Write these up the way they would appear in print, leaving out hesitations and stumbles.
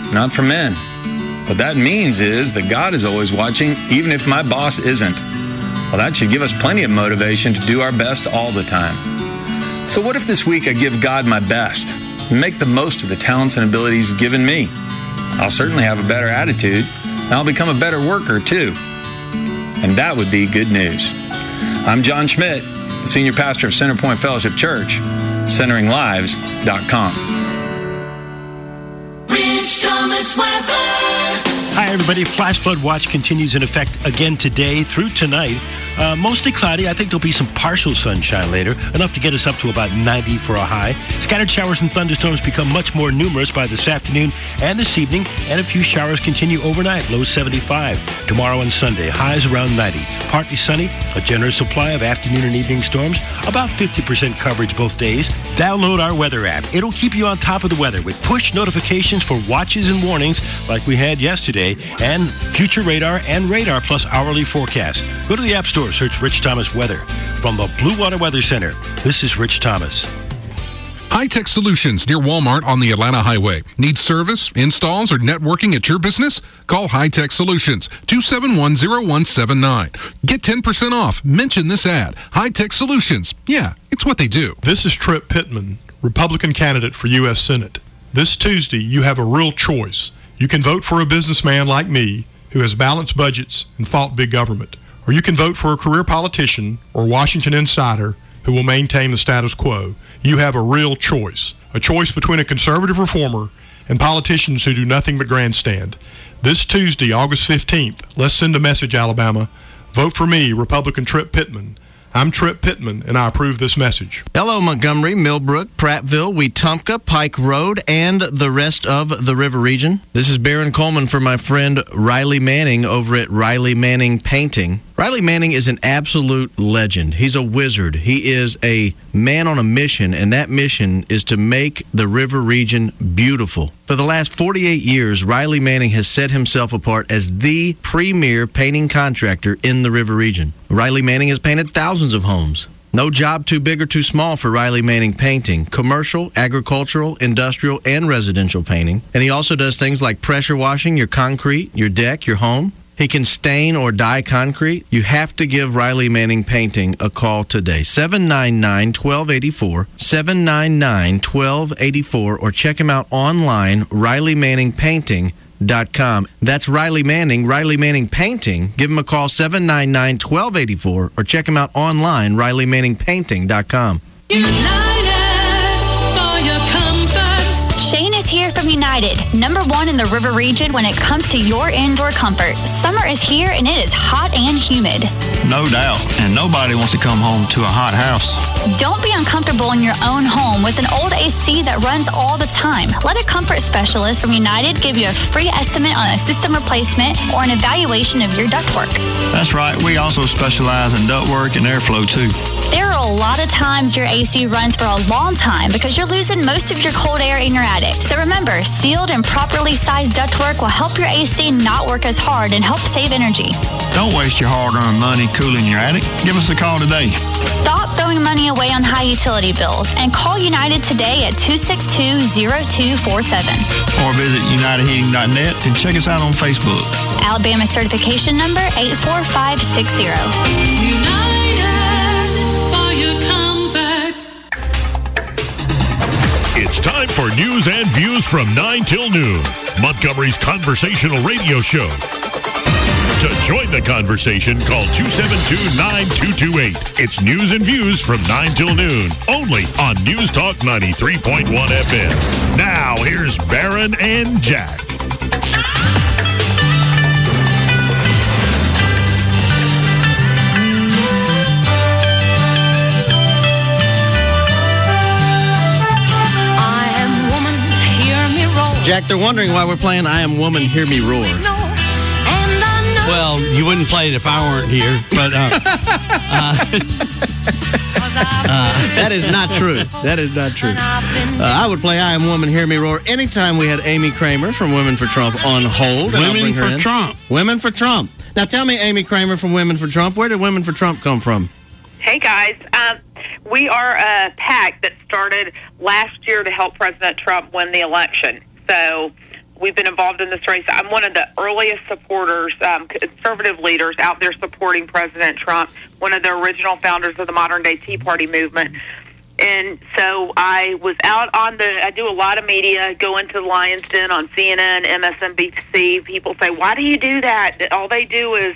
not from men. What that means is that God is always watching, even if my boss isn't. Well, that should give us plenty of motivation to do our best all the time. So what if this week I give God my best and make the most of the talents and abilities He's given me? I'll certainly have a better attitude, and I'll become a better worker too. And that would be good news. I'm John Schmidt, the Senior Pastor of Centerpoint Fellowship Church, CenteringLives.com. Rich Thomas weather. Hi, everybody. Flash flood watch continues in effect again today through tonight. Mostly cloudy. I think there'll be some partial sunshine later, enough to get us up to about 90 for a high. Scattered showers and thunderstorms become much more numerous by this afternoon and this evening, and a few showers continue overnight, low 75. Tomorrow and Sunday, highs around 90. Partly sunny, a generous supply of afternoon and evening storms, about 50% coverage both days. Download our weather app. It'll keep you on top of the weather with push notifications for watches and warnings like we had yesterday, and future radar and radar plus hourly forecast. Go to the App Store, search Rich Thomas Weather. From the Blue Water Weather Center, this is Rich Thomas. High-Tech Solutions near Walmart on the Atlanta Highway. Need service, installs, or networking at your business? Call High-Tech Solutions, 271-0179. Get 10% off. Mention this ad. High-Tech Solutions. Yeah, it's what they do. This is Tripp Pittman, Republican candidate for U.S. Senate. This Tuesday, you have a real choice. You can vote for a businessman like me who has balanced budgets and fought big government. Or you can vote for a career politician or Washington insider who will maintain the status quo. You have a real choice. A choice between a conservative reformer and politicians who do nothing but grandstand. This Tuesday, August 15th, let's send a message, Alabama. Vote for me, Republican Tripp Pittman. I'm Tripp Pittman, and I approve this message. Hello, Montgomery, Millbrook, Prattville, Wetumpka, Pike Road, and the rest of the river region. This is Baron Coleman for my friend Riley Manning over at Riley Manning Painting. Riley Manning is an absolute legend. He's a wizard. He is a man on a mission, and that mission is to make the river region beautiful. For the last 48 years, Riley Manning has set himself apart as the premier painting contractor in the river region. Riley Manning has painted thousands of homes. No job too big or too small for Riley Manning Painting. Commercial, agricultural, industrial, and residential painting. And he also does things like pressure washing your concrete, your deck, your home. He can stain or dye concrete. You have to give Riley Manning Painting a call today. 799-1284, 799-1284, or check him out online, RileyManningPainting.com. That's Riley Manning, Riley Manning Painting. Give him a call, 799-1284, or check him out online, RileyManningPainting.com. Shane is here from United, #1 in the river region when it comes to your indoor comfort. Summer is here and it is hot and humid. No doubt, and nobody wants to come home to a hot house. Don't be uncomfortable in your own home with an old AC that runs all the time. Let a comfort specialist from United give you a free estimate on a system replacement or an evaluation of your ductwork. That's right, we also specialize in ductwork and airflow too. There are a lot of times your AC runs for a long time because you're losing most of your cold air in your attic. So remember, sealed and properly sized ductwork will help your AC not work as hard and help save energy. Don't waste your hard-earned money cooling your attic. Give us a call today. Stop throwing money away on high utility bills and call United today at 262-0247. Or visit UnitedHeating.net and check us out on Facebook. Alabama certification number 84560. It's time for news and views from 9 till noon. Montgomery's conversational radio show. To join the conversation, call 272-9228. It's news and views from 9 till noon, only on News Talk 93.1 FM. Now, here's Baron and Jack. Jack, they're wondering why we're playing I Am Woman, Hear Me Roar. Well, you wouldn't play it if I weren't here, but that is not true. That is not true. I would play I Am Woman, Hear Me Roar anytime we had Amy Kramer from Women for Trump on hold. Women for Trump. Women for Trump. Now tell me, Amy Kramer from Women for Trump, where did Women for Trump come from? Hey, guys. We are a PAC that started last year to help President Trump win the election. So we've been involved in this race. I'm one of the earliest supporters, conservative leaders out there supporting President Trump, one of the original founders of the modern-day Tea Party movement. And so I was out I do a lot of media, go into the Lion's Den on CNN, MSNBC. People say, why do you do that? All they do is,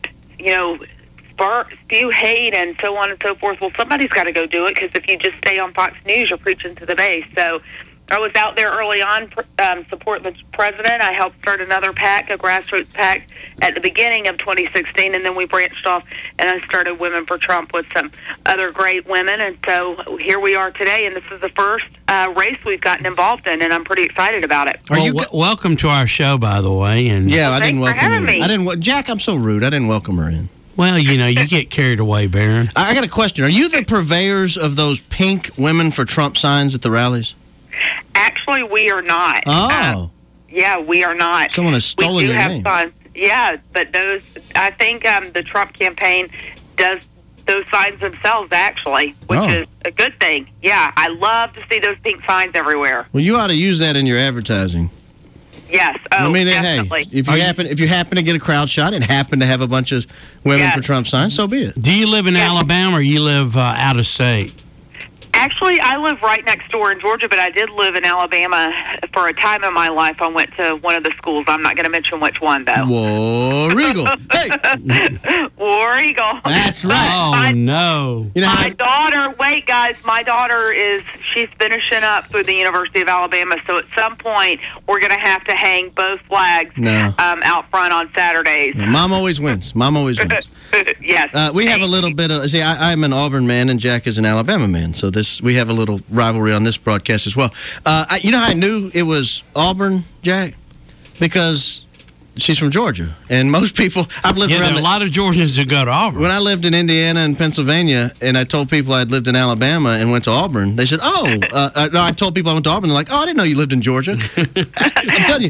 spew hate and so on and so forth. Well, somebody's got to go do it, because if you just stay on Fox News, you're preaching to the base. So I was out there early on supporting the president. I helped start another PAC, a grassroots PAC, at the beginning of 2016, and then we branched off and I started Women for Trump with some other great women. And so here we are today, and this is the first race we've gotten involved in, and I'm pretty excited about it. Welcome to our show, by the way. And I didn't welcome me. Jack, I'm so rude. I didn't welcome her in. Well, you get carried away, Barron. I got a question. Are you the purveyors of those pink Women for Trump signs at the rallies? Actually, we are not. Oh. Yeah, we are not. Someone has stolen your name. We do have signs. Yeah, but those, I think the Trump campaign does those signs themselves, actually, which is a good thing. Yeah, I love to see those pink signs everywhere. Well, you ought to use that in your advertising. Yes. Definitely. Hey, if you happen to get a crowd shot and happen to have a bunch of Women for Trump signs, so be it. Do you live in Alabama, or you live out of state? Actually, I live right next door in Georgia, but I did live in Alabama for a time in my life. I went to one of the schools. I'm not going to mention which one, though. War Eagle. Hey. War Eagle. That's right. Oh, no. My daughter, wait, guys, my daughter she's finishing up through the University of Alabama, so at some point we're going to have to hang both flags out front on Saturdays. No, Mom always wins. Yes. We have a little bit of, I'm an Auburn man and Jack is an Alabama man, so we have a little rivalry on this broadcast as well. You know how I knew it was Auburn, Jack? Because she's from Georgia, and most people I've lived around. There are a lot of Georgians that go to Auburn. When I lived in Indiana and Pennsylvania, and I told people I'd lived in Alabama and went to Auburn, they said, "Oh, no." I told people I went to Auburn. They're like, "Oh, I didn't know you lived in Georgia." I'm telling you,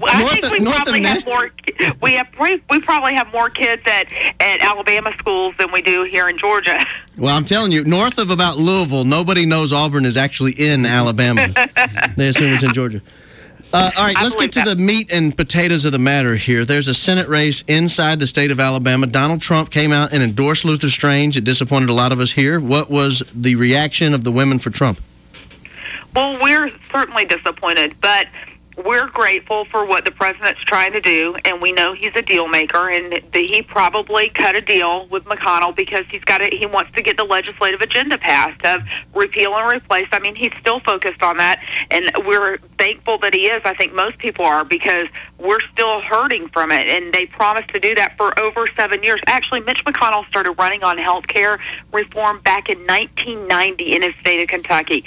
we probably have more kids at Alabama schools than we do here in Georgia. Well, I'm telling you, north of about Louisville, nobody knows Auburn is actually in Alabama. They assume it's in Georgia. All right, let's get to the meat and potatoes of the matter here. There's a Senate race inside the state of Alabama. Donald Trump came out and endorsed Luther Strange. It disappointed a lot of us here. What was the reaction of the Women for Trump? Well, we're certainly disappointed, but we're grateful for what the president's trying to do, and we know he's a deal maker, and he probably cut a deal with McConnell because he wants to get the legislative agenda passed of repeal and replace. I mean, he's still focused on that, and we're thankful that he is. I think most people are, because we're still hurting from it, and they promised to do that for over 7 years. Actually, Mitch McConnell started running on health care reform back in 1990 in his state of Kentucky.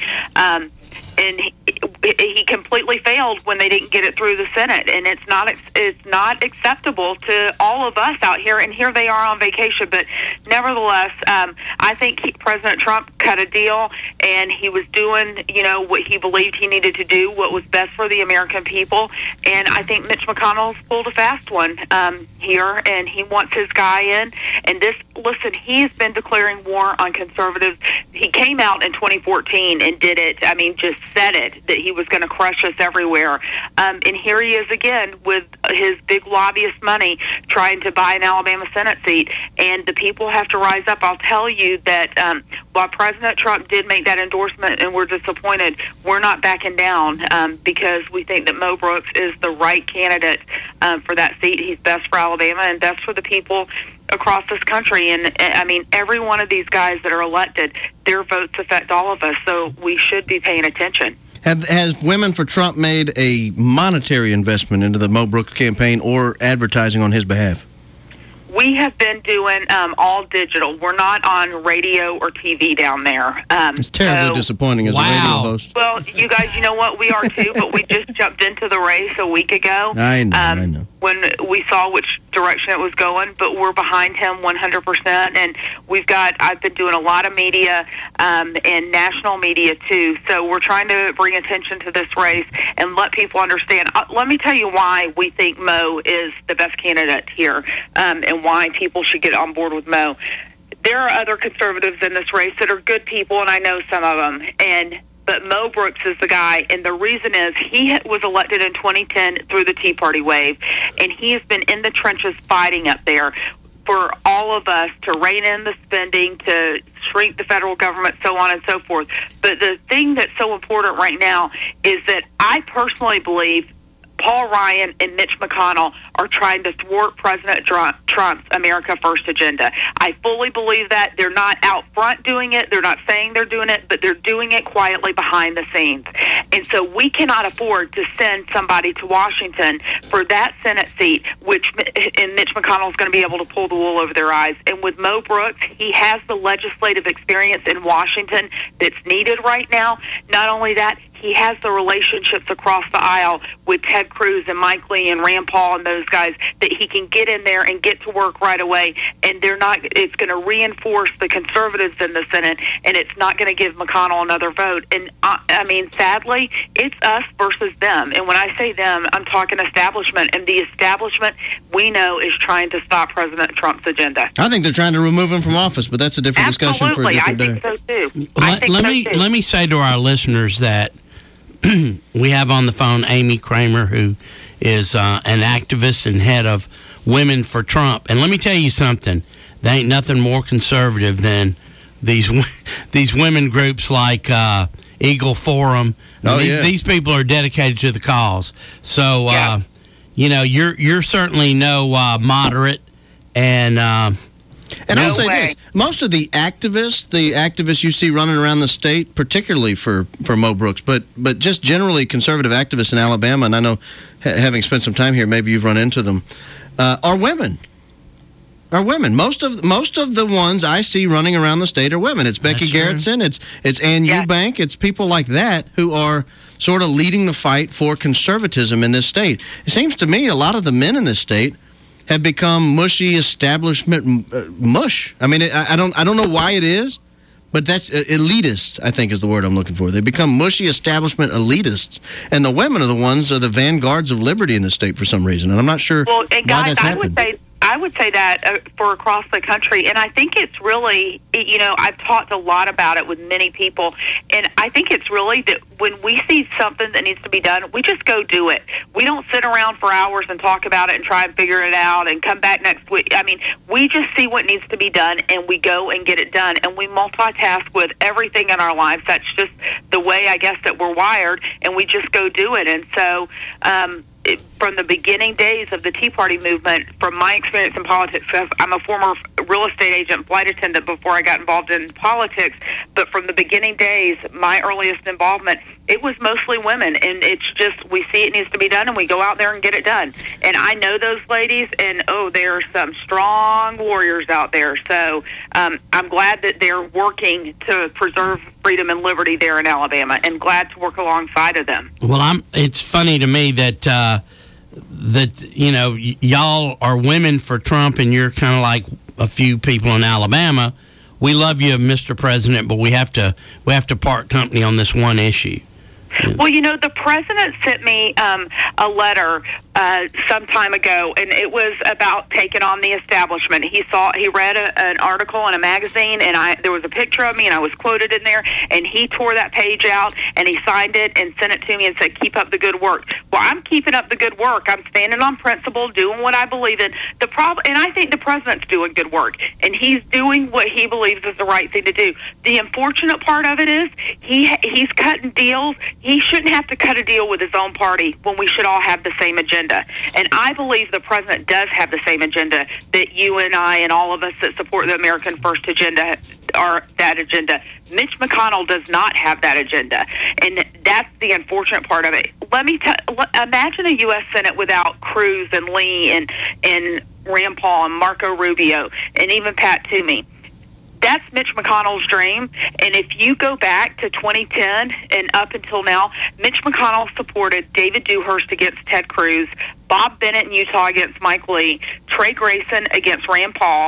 And he completely failed when they didn't get it through the Senate, and it's not acceptable to all of us out here. And here they are on vacation, but nevertheless, I think President Trump cut a deal, and he was doing what he believed he needed to do, what was best for the American people. And I think Mitch McConnell's pulled a fast one here, and he wants his guy in. And listen, he's been declaring war on conservatives. He came out in 2014 and did it. I mean, just said it, that he was going to crush us everywhere. And here he is again with his big lobbyist money trying to buy an Alabama Senate seat. And the people have to rise up. I'll tell you that while President Trump did make that endorsement and we're disappointed, we're not backing down because we think that Mo Brooks is the right candidate for that seat. He's best for Alabama and best for the people across this country. And I mean, every one of these guys that are elected, their votes affect all of us, so we should be paying attention. Has Women for Trump made a monetary investment into the Mo Brooks campaign or advertising on his behalf? We have been doing all digital. We're not on radio or TV down there. It's terribly disappointing as a radio host. Well, you guys, you know what? We are too, but we just jumped into the race a week ago. I know. When we saw which direction it was going, but we're behind him 100%. And I've been doing a lot of media and national media too. So we're trying to bring attention to this race and let people understand. Let me tell you why we think Mo is the best candidate here and why people should get on board with Mo. There are other conservatives in this race that are good people, and I know some of them. And but Mo Brooks is the guy, and the reason is he was elected in 2010 through the Tea Party wave, and he has been in the trenches fighting up there for all of us to rein in the spending, to shrink the federal government, so on and so forth. But the thing that's so important right now is that I personally believe Paul Ryan and Mitch McConnell are trying to thwart President Trump's America First agenda. I fully believe that. They're not out front doing it. They're not saying they're doing it, but they're doing it quietly behind the scenes. And so we cannot afford to send somebody to Washington for that Senate seat, and Mitch McConnell is going to be able to pull the wool over their eyes. And with Mo Brooks, he has the legislative experience in Washington that's needed right now. Not only that, he has the relationships across the aisle with Ted Cruz and Mike Lee and Rand Paul and those guys that he can get in there and get to work right away. And it's going to reinforce the conservatives in the Senate, and it's not going to give McConnell another vote. And I mean, sadly, it's us versus them. And when I say them, I'm talking establishment. And the establishment, we know, is trying to stop President Trump's agenda. I think they're trying to remove him from office, but that's a different discussion for a different day. I think so too. Let me say to our listeners that we have on the phone Amy Kramer, who is an activist and head of Women for Trump. And let me tell you something. There ain't nothing more conservative than these women groups like Eagle Forum. These people are dedicated to the cause. So, you're certainly no moderate. And I'll say this: most of the activists you see running around the state, particularly for Mo Brooks, but just generally conservative activists in Alabama, and I know, having spent some time here, maybe you've run into them, are women. Most of the ones I see running around the state are women. It's Becky Garrettson, it's Ann Eubank, it's people like that who are sort of leading the fight for conservatism in this state. It seems to me a lot of the men in this state have become mushy establishment mush. I mean, I don't know why it is, but that's elitist, I think is the word I'm looking for. They become mushy establishment elitists, and the women are the ones are the vanguards of liberty in the state for some reason, and I'm not sure why that's happened. I would say that for across the country, and I think it's really, I've talked a lot about it with many people, and I think it's really that when we see something that needs to be done, we just go do it. We don't sit around for hours and talk about it and try and figure it out and come back next week. I mean, we just see what needs to be done, and we go and get it done, and we multitask with everything in our lives. That's just the way, I guess, that we're wired, and we just go do it. And so, from the beginning days of the Tea Party movement, from my experience in politics, I'm a former real estate agent, flight attendant before I got involved in politics, but from the beginning days, my earliest involvement, it was mostly women, and it's just, we see it needs to be done, and we go out there and get it done. And I know those ladies, and there are some strong warriors out there, so I'm glad that they're working to preserve freedom and liberty there in Alabama, and glad to work alongside of them. Well, it's funny to me that y'all are women for Trump, and you're kind of like a few people in Alabama. We love you, Mr. President, but we have to part company on this one issue. Well, the president sent me a letter some time ago, and it was about taking on the establishment. He read an article in a magazine, and there was a picture of me, and I was quoted in there, and he tore that page out, and he signed it and sent it to me and said, "Keep up the good work." Well, I'm keeping up the good work. I'm standing on principle, doing what I believe in. And I think the president's doing good work, and he's doing what he believes is the right thing to do. The unfortunate part of it is he's cutting deals. He shouldn't have to cut a deal with his own party when we should all have the same agenda. And I believe the president does have the same agenda that you and I and all of us that support the American First agenda are that agenda. Mitch McConnell does not have that agenda, and that's the unfortunate part of it. Imagine a U.S. Senate without Cruz and Lee and Rand Paul and Marco Rubio and even Pat Toomey. That's Mitch McConnell's dream, and if you go back to 2010 and up until now, Mitch McConnell supported David Dewhurst against Ted Cruz, Bob Bennett in Utah against Mike Lee, Trey Grayson against Rand Paul,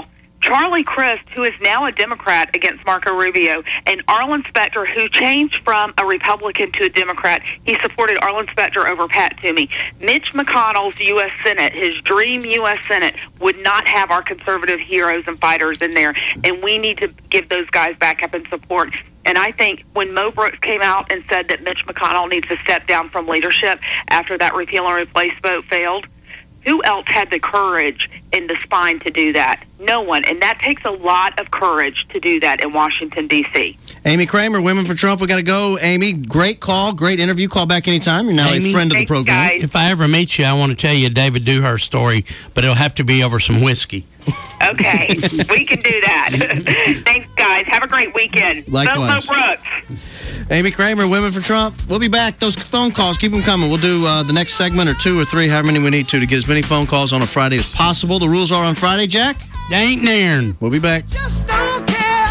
Charlie Crist, who is now a Democrat against Marco Rubio, and Arlen Specter, who changed from a Republican to a Democrat. He supported Arlen Specter over Pat Toomey. Mitch McConnell's U.S. Senate, his dream U.S. Senate, would not have our conservative heroes and fighters in there, and we need to give those guys backup and support. And I think when Mo Brooks came out and said that Mitch McConnell needs to step down from leadership after that repeal and replace vote failed, who else had the courage and the spine to do that? No one. And that takes a lot of courage to do that in Washington, D.C. Amy Kramer, Women for Trump. We got to go. Amy, great call, great interview. Call back anytime. You're now Amy, a friend of the program. Guys. If I ever meet you, I want to tell you a David Dewhurst story, but it'll have to be over some whiskey. Okay, we can do that. Thanks, guys. Have a great weekend. Likewise. Vote Mo Brooks. Amy Kramer, Women for Trump. We'll be back. Those phone calls, keep them coming. We'll do the next segment or 2 or 3, however many we need to get as many phone calls on a Friday as possible. The rules are on Friday, Jack? They ain't nairn. We'll be back. Just don't care.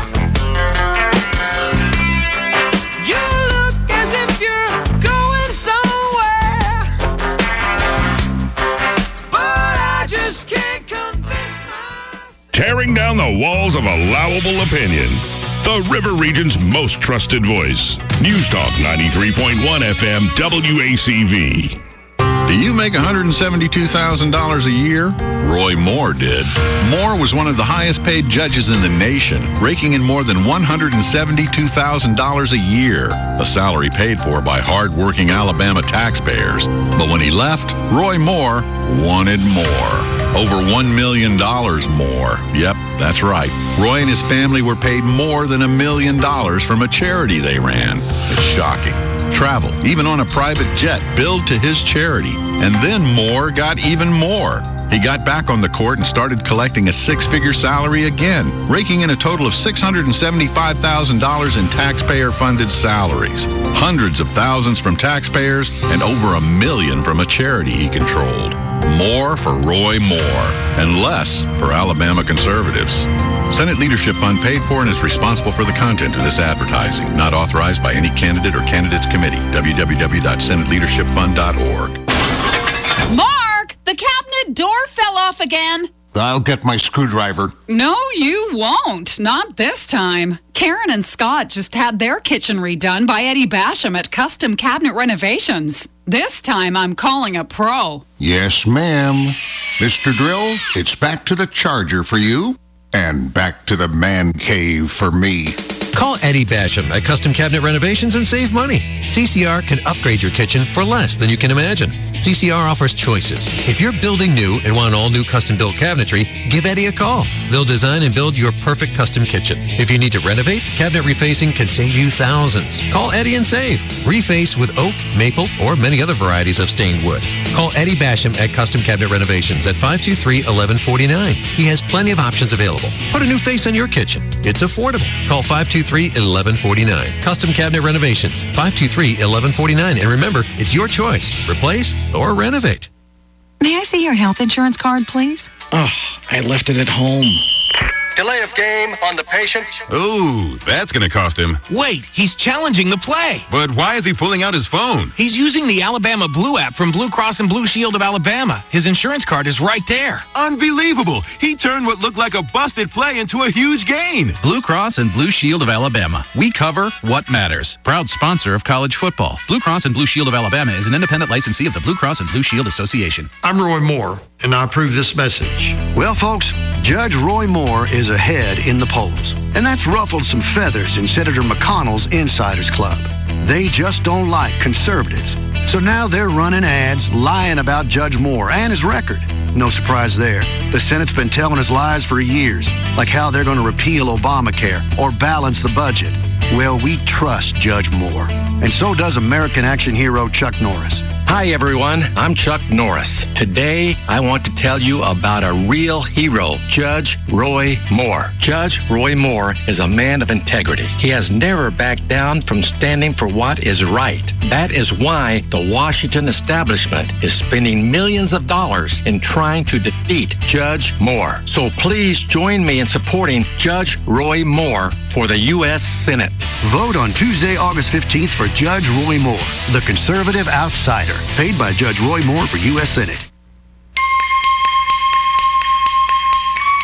You look as if you're going somewhere, but I just can't convince myself. Tearing down the walls of allowable opinion. The River Region's most trusted voice. News Talk 93.1 FM WACV. Do you make $172,000 a year? Roy Moore did. Moore was one of the highest paid judges in the nation, raking in more than $172,000 a year, a salary paid for by hard-working Alabama taxpayers. But when he left, Roy Moore wanted more. Over $1 million more. Yep, that's right. Roy and his family were paid more than $1 million from a charity they ran. It's shocking. Travel, even on a private jet, billed to his charity. And then Moore got even more. He got back on the court and started collecting a 6-figure salary again, raking in a total of $675,000 in taxpayer-funded salaries, hundreds of thousands from taxpayers, and over $1 million from a charity he controlled. More for Roy Moore, and less for Alabama conservatives. Senate Leadership Fund paid for and is responsible for the content of this advertising. Not authorized by any candidate or candidates committee. www.senateleadershipfund.org. Mark, the cabinet door fell off again. I'll get my screwdriver. No, you won't. Not this time. Karen and Scott just had their kitchen redone by Eddie Basham at Custom Cabinet Renovations. This time I'm calling a pro. Yes, ma'am. Mr. Drill, it's back to the Charger for you and back to the man cave for me. Call Eddie Basham at Custom Cabinet Renovations and save money. CCR can upgrade your kitchen for less than you can imagine. CCR offers choices. If you're building new and want all new custom-built cabinetry, give Eddie a call. They'll design and build your perfect custom kitchen. If you need to renovate, cabinet refacing can save you thousands. Call Eddie and save. Reface with oak, maple, or many other varieties of stained wood. Call Eddie Basham at Custom Cabinet Renovations at 523-1149. He has plenty of options available. Put a new face on your kitchen. It's affordable. Call 523-1149. Custom Cabinet Renovations, 523-1149. And remember, it's your choice. Replace or renovate. May I see your health insurance card, please? Oh, I left it at home. Delay of game on the patient. Ooh, that's going to cost him. Wait, he's challenging the play. But why is he pulling out his phone? He's using the Alabama Blue app from Blue Cross and Blue Shield of Alabama. His insurance card is right there. Unbelievable. He turned what looked like a busted play into a huge gain. Blue Cross and Blue Shield of Alabama. We cover what matters. Proud sponsor of college football. Blue Cross and Blue Shield of Alabama is an independent licensee of the Blue Cross and Blue Shield Association. I'm Roy Moore, and I approve this message. Well, folks, Judge Roy Moore is ahead in the polls, and that's ruffled some feathers in Senator McConnell's Insiders Club. They just don't like conservatives, so now they're running ads lying about Judge Moore and his record. No surprise there. The Senate's been telling us lies for years, like how they're going to repeal Obamacare or balance the budget. Well, we trust Judge Moore, and so does American action hero Chuck Norris. Hi, everyone. I'm Chuck Norris. Today, I want to tell you about a real hero, Judge Roy Moore. Judge Roy Moore is a man of integrity. He has never backed down from standing for what is right. That is why the Washington establishment is spending millions of dollars in trying to defeat Judge Moore. So please join me in supporting Judge Roy Moore for the U.S. Senate. Vote on Tuesday, August 15th for Judge Roy Moore, the conservative outsider, paid by Judge Roy Moore for U.S. Senate.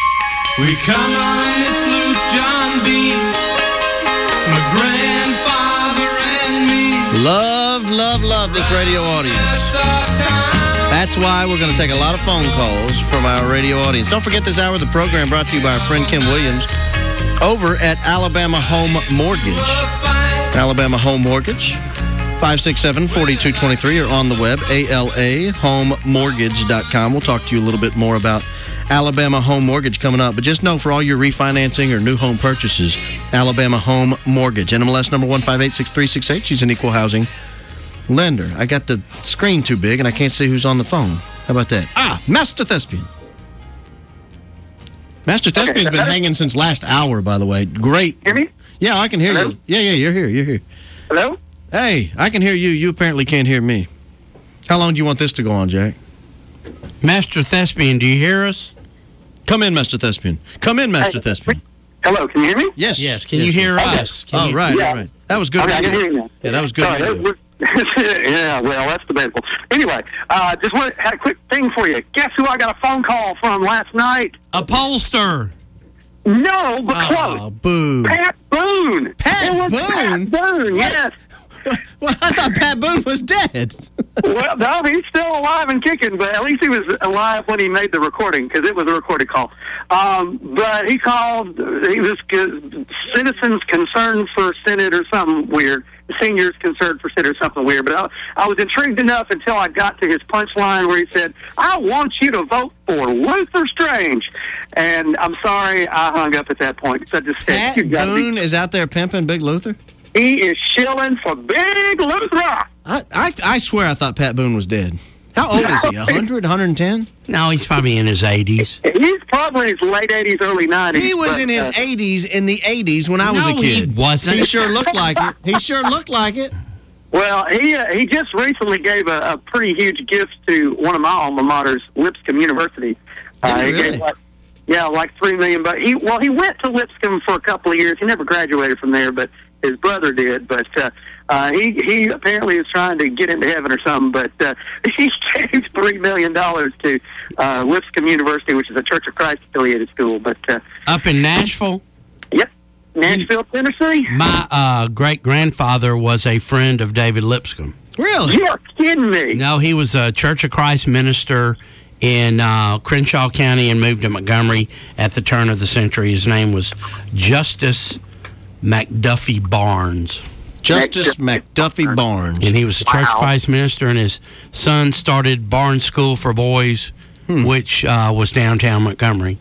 We come on this loop, John B., my grandfather and me. Love this radio audience. That's why we're going to take a lot of phone calls from our radio audience. Don't forget this hour of the program brought to you by our friend Kim Williams over at Alabama Home Mortgage. Alabama Home Mortgage, 567-4223, or on the web, alahomemortgage.com. We'll talk to you a little bit more about Alabama Home Mortgage coming up. But just know, for all your refinancing or new home purchases, Alabama Home Mortgage. NMLS number 1586368. She's an equal housing lender. I got the screen too big and I can't see who's on the phone. How about that? Master Thespian. Master Thespian's been hanging since last hour, by the way. Great. Hear me? Yeah, I can hear you. Yeah, you're here. Hello? Hey, I can hear you. You apparently can't hear me. How long do you want this to go on, Jack? Master Thespian, do you hear us? Come in, Master Thespian. Thespian. Hello, can you hear me? Yes. Yes, can you hear us? Right. That was good. Okay, I can hear you now. Yeah, that was good. Yeah, well, that's debatable. Anyway, just had a quick thing for you. Guess who I got a phone call from last night? A pollster. No, but close. Oh, boo. Pat Boone. Pat Boone, yes. Well, I thought Pat Boone was dead. Well, no, he's still alive and kicking, but at least he was alive when he made the recording, because it was a recorded call. But he called, he was citizens concerned for Senate or something weird. Seniors concerned for Senate or something weird. But I was intrigued enough until I got to his punchline where he said, I want you to vote for Luther Strange. And I'm sorry, I hung up at that point. So I just said, Pat Boone is out there pimping Big Luther? He is shilling for Big Luther. I swear I thought Pat Boone was dead. How old is he? 100, 110? No, he's probably in his 80s. He's probably in his late 80s, early 90s. He was in his 80s in the 80s when I was a kid. He wasn't. He sure looked like it. Well, he just recently gave a pretty huge gift to one of my alma maters, Lipscomb University. He gave like $3 million. But he went to Lipscomb for a couple of years. He never graduated from there, but his brother did. But he apparently is trying to get into heaven or something. But he gave $3 million to Lipscomb University, which is a Church of Christ affiliated school. But up in Nashville. Yep. Nashville, Tennessee. My great-grandfather was a friend of David Lipscomb. Really? You are kidding me. No, he was a Church of Christ minister in Crenshaw County and moved to Montgomery at the turn of the century. His name was Justice McDuffie Barnes. Justice McDuffie Barnes. And he was a Church of Christ minister, and his son started Barnes School for Boys, which was downtown Montgomery.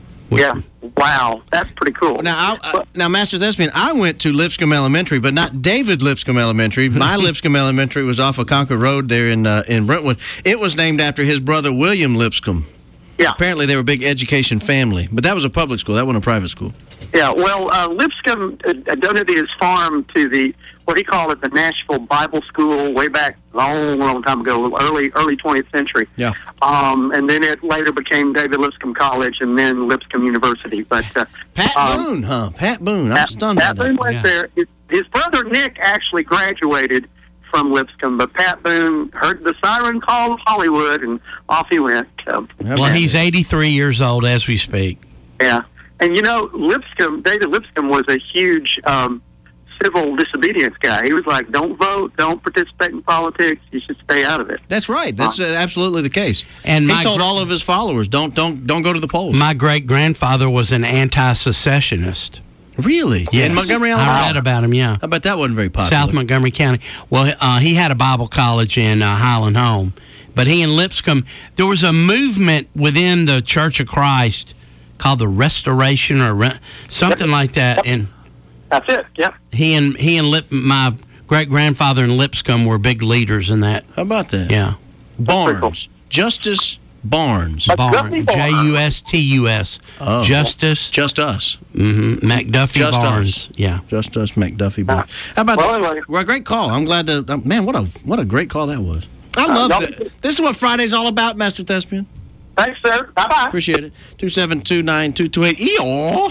Wow, that's pretty cool. Now, Master Thespian, I went to Lipscomb Elementary, but not David Lipscomb Elementary. My Lipscomb Elementary was off of Concord Road there in Brentwood. It was named after his brother, William Lipscomb. Yeah. Apparently, they were a big education family, but that was a public school. That wasn't a private school. Yeah, well, Lipscomb donated his farm to what he called it, the Nashville Bible School, way back long time ago, early 20th century. Yeah. And then it later became David Lipscomb College and then Lipscomb University. But Pat Boone, huh? Pat Boone. I'm stunned by that. Pat Boone went there. His brother Nick actually graduated from Lipscomb, but Pat Boone heard the siren call of Hollywood, and off he went. Well, he's 83 years old as we speak. Yeah. And, David Lipscomb was a huge civil disobedience guy. He was like, don't vote, don't participate in politics, you should stay out of it. That's right. That's absolutely the case. And he told all of his followers, don't go to the polls. My great-grandfather was an anti-secessionist. Really? Yes. In Montgomery, Alabama? I read about him, yeah. I bet that wasn't very popular. South Montgomery County. Well, he had a Bible college in Highland Home. But he and Lipscomb, there was a movement within the Church of Christ called the Restoration or something like that. And that's it, yeah. He and my great-grandfather and Lipscomb were big leaders in that. How about that? Yeah. Barnes. Cool. Justice Barnes. Barnes. Justus. Oh, Justice. Just us. Mm-hmm. McDuffie Just Barnes. Us. Yeah. Just us, McDuffie Barnes. How about that? Well, great call. I'm glad to... man, what a great call that was. I love it. This is what Friday's all about, Master Thespian. Thanks, sir. Bye-bye. Appreciate it. 2729228. Eeyore.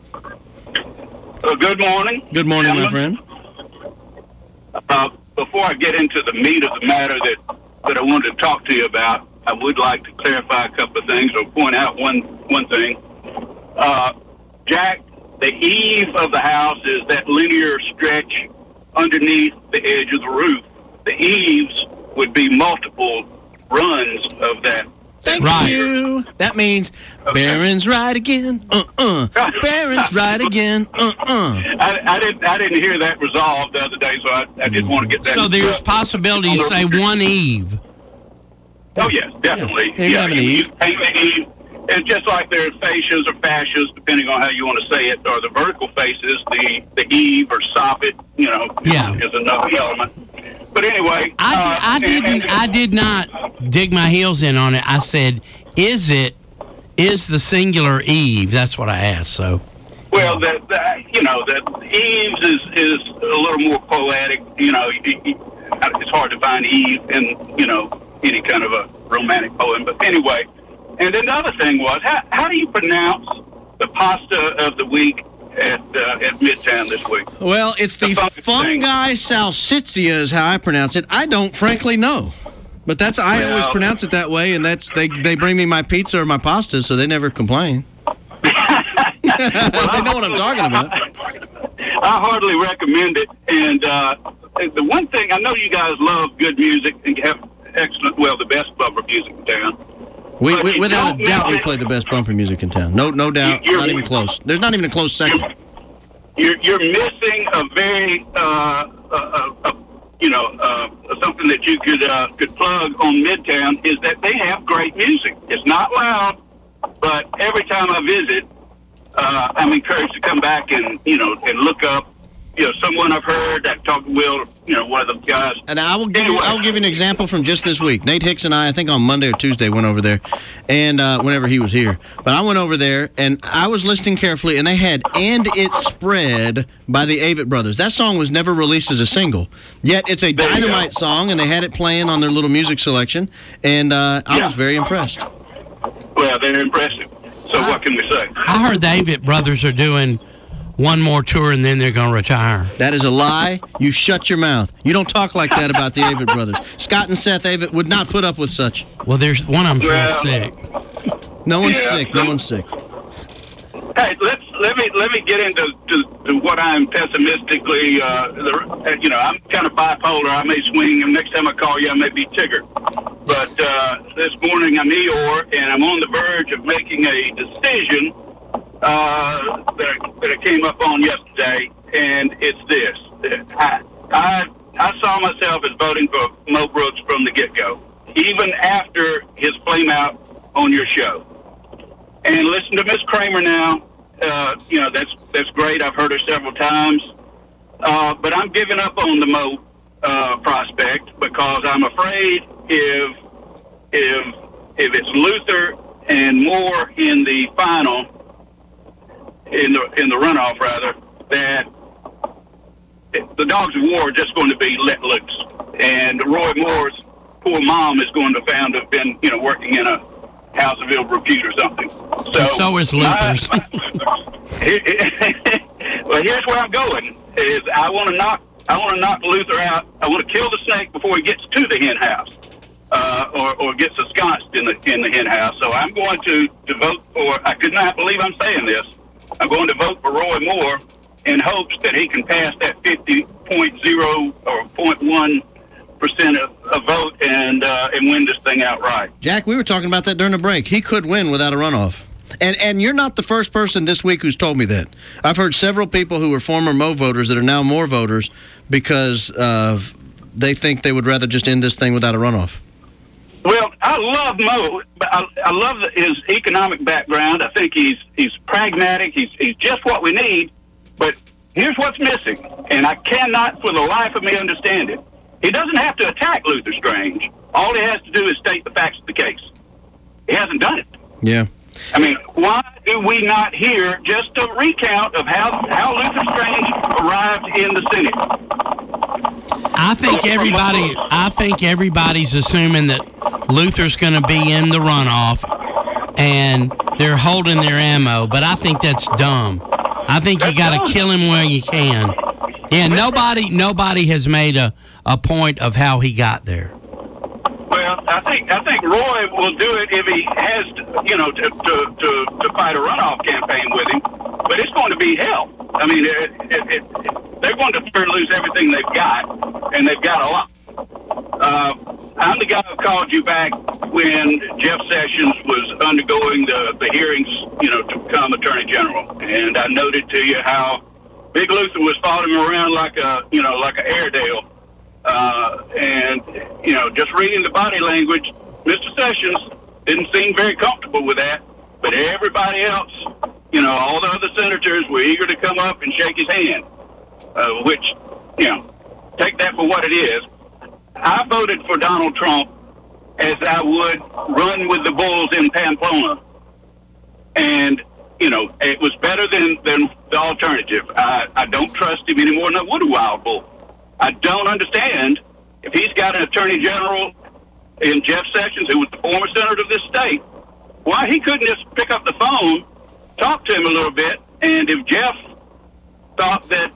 Good morning. Good morning, my friend. Before I get into the meat of the matter that I wanted to talk to you about, I would like to clarify a couple of things or point out one thing. Jack, the eave of the house is that linear stretch underneath the edge of the roof. The eaves would be multiple runs of that. Thank you. That means Barron's right again. Barron's right again. I didn't hear that resolved the other day, so I didn't want to get that. So there's possibility you say one eave. Oh yes, definitely. Yeah, you have an eave. You paint the eave. And just like there's fascias or fascias, depending on how you want to say it, or the vertical faces, the eave or soffit, is another element. But anyway, I did not dig my heels in on it. I said, is the singular eve? That's what I asked. So, well, the eaves is a little more poetic. It's hard to find eve in any kind of a romantic poem. But anyway, and then the other thing was, how do you pronounce the pasta of the week at Midtown this week? Well, it's the fungi salsiccia is how I pronounce it. I don't frankly know. But I always pronounce it that way, and they bring me my pizza or my pasta, so they never complain. They know what I'm talking about. I hardly recommend it. And the one thing, I know you guys love good music and have the best bumper music in town. Without a doubt, we play the best bumper music in town. No doubt. Not even close. There's not even a close second. You're missing a very something that you could plug on Midtown is that they have great music. It's not loud, but every time I visit, I'm encouraged to come back and look up someone I've heard. I talked to Will, one of the guys. And I will give you an example from just this week. Nate Hicks and I think on Monday or Tuesday, went over there, and whenever he was here. But I went over there, and I was listening carefully, and they had "And It Spread" by the Avett Brothers. That song was never released as a single, yet it's a dynamite song, and they had it playing on their little music selection, and I was very impressed. Well, they're impressive. So what can we say? I heard the Avett Brothers are doing one more tour and then they're going to retire. That is a lie. You shut your mouth. You don't talk like that about the Avett Brothers. Scott and Seth Avett would not put up with such. Well, there's one I'm sure sick. No one's sick. No one's sick. Hey, let me get into what I'm pessimistically. I'm kind of bipolar. I may swing, and next time I call you, I may be Tigger. But this morning I'm Eeyore, and I'm on the verge of making a decision that I came up on yesterday, and it's this. I saw myself as voting for Mo Brooks from the get-go, even after his flame out on your show. And listen to Miss Kramer now. That's great. I've heard her several times. But I'm giving up on the Mo prospect because I'm afraid if it's Luther and Moore in the final, in the runoff rather, that the Dogs of War are just going to be let loose, and Roy Moore's poor mom is going to have been working in a house of ill repute or something. So is Luther's. Well, here's where I'm going. Is I want to knock Luther out. I want to kill the snake before he gets to the hen house, or gets ensconced in the hen house. So I'm going to vote for. I could not believe I'm saying this. I'm going to vote for Roy Moore in hopes that he can pass that 50.0 or 0.1% of vote and win this thing outright. Jack, we were talking about that during the break. He could win without a runoff. And you're not the first person this week who's told me that. I've heard several people who were former Mo voters that are now Moore voters because they think they would rather just end this thing without a runoff. Well, I love Mo, but I love his economic background. I think he's pragmatic. He's just what we need. But here's what's missing, and I cannot for the life of me understand it. He doesn't have to attack Luther Strange. All he has to do is state the facts of the case. He hasn't done it. Yeah. I mean, why do we not hear just a recount of how Luther Strange arrived in the Senate? I think everybody's assuming that Luther's going to be in the runoff, and they're holding their ammo. But I think that's dumb. I think you got to kill him where you can. Yeah, nobody has made a point of how he got there. Well, I think Roy will do it if he has to fight a runoff campaign with him, but it's going to be hell. I mean, they're going to lose everything they've got, and they've got a lot. I'm the guy who called you back when Jeff Sessions was undergoing the hearings, to become Attorney General, and I noted to you how Big Luther was following him around like a Airedale, and just reading the body language, Mr. Sessions didn't seem very comfortable with that, but everybody else, all the other senators were eager to come up and shake his hand, which, take that for what it is. I voted for Donald Trump as I would run with the Bulls in Pamplona. And, it was better than the alternative. I don't trust him any more than I would a wild bull. I don't understand if he's got an attorney general in Jeff Sessions, who was the former senator of this state, why he couldn't just pick up the phone, talk to him a little bit, and if Jeff thought that,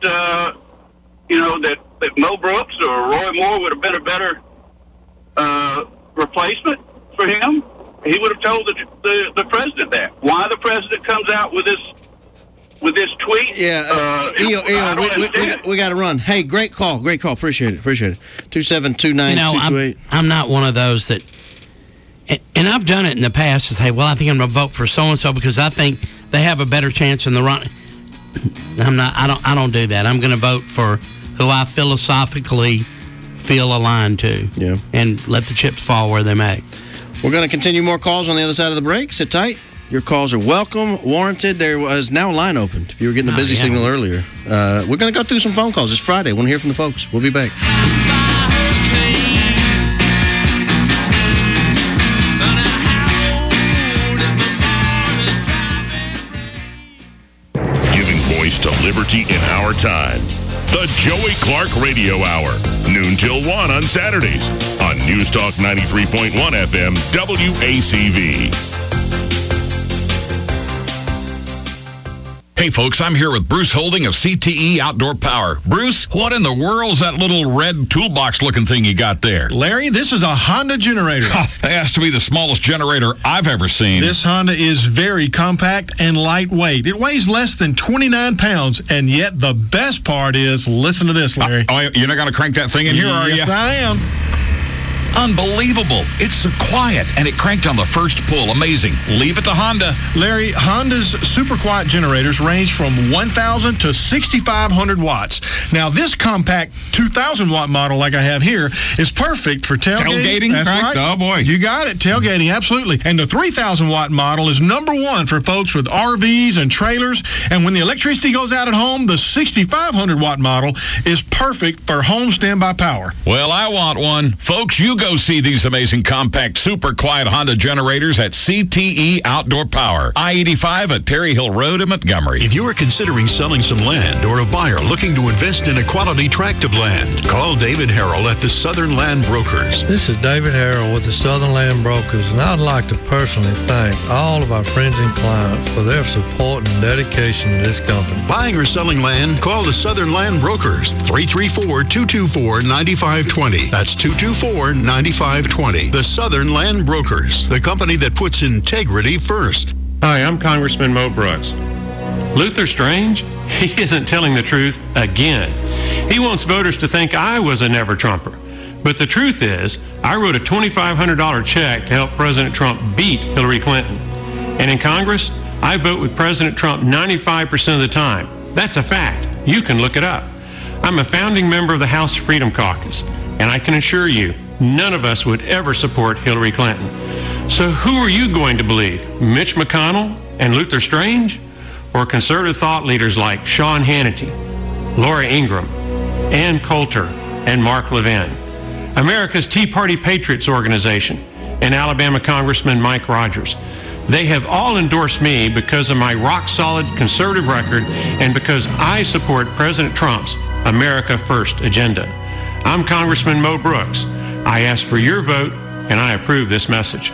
that Mo Brooks or Roy Moore would have been a better replacement for him, he would have told the president that. Why the president comes out with this tweet? Yeah, we got to run. Hey, great call. Appreciate it. 2729228. I'm not one of those that, and I've done it in the past to say, well, I think I'm going to vote for so and so because I think they have a better chance in the run. I don't do that. I'm going to vote for who I philosophically feel aligned to. Yeah. And let the chips fall where they may. We're going to continue more calls on the other side of the break. Sit tight. Your calls are welcome, warranted. There was now a line open if you were getting a busy signal earlier. We're going to go through some phone calls. It's Friday. Want to hear from the folks. We'll be back. Giving voice to liberty in our time. The Joey Clark Radio Hour, noon till 1 on Saturdays on News Talk 93.1 FM WACV. Hey folks, I'm here with Bruce Holding of CTE Outdoor Power. Bruce, what in the world's that little red toolbox looking thing you got there? Larry, this is a Honda generator. That has to be the smallest generator I've ever seen. This Honda is very compact and lightweight. It weighs less than 29 pounds, and yet the best part is, listen to this, Larry. You're not going to crank that thing in here, are you? Yes, I am. Unbelievable. It's so quiet, and it cranked on the first pull. Amazing. Leave it to Honda. Larry, Honda's super quiet generators range from 1,000 to 6,500 watts. Now, this compact 2,000-watt model like I have here is perfect for tailgating. That's right. Oh, boy. You got it. Tailgating, absolutely. And the 3,000-watt model is number one for folks with RVs and trailers. And when the electricity goes out at home, the 6,500-watt model is perfect for home standby power. Well, I want one. Folks, you go see these amazing compact, super quiet Honda generators at CTE Outdoor Power. I-85 at Perry Hill Road in Montgomery. If you are considering selling some land or a buyer looking to invest in a quality tract of land, call David Harrell at the Southern Land Brokers. This is David Harrell with the Southern Land Brokers, and I'd like to personally thank all of our friends and clients for their support and dedication to this company. Buying or selling land, call the Southern Land Brokers, 334-224-9520. That's 224-9520. The Southern Land Brokers, the company that puts integrity first. Hi, I'm Congressman Mo Brooks. Luther Strange, he isn't telling the truth again. He wants voters to think I was a never-Trumper. But the truth is, I wrote a $2,500 check to help President Trump beat Hillary Clinton. And in Congress, I vote with President Trump 95% of the time. That's a fact. You can look it up. I'm a founding member of the House Freedom Caucus, and I can assure you, none of us would ever support Hillary Clinton. So who are you going to believe? Mitch McConnell and Luther Strange? Or conservative thought leaders like Sean Hannity, Laura Ingraham, Ann Coulter, and Mark Levin? America's Tea Party Patriots Organization and Alabama Congressman Mike Rogers. They have all endorsed me because of my rock-solid conservative record and because I support President Trump's America First agenda. I'm Congressman Mo Brooks. I ask for your vote, and I approve this message.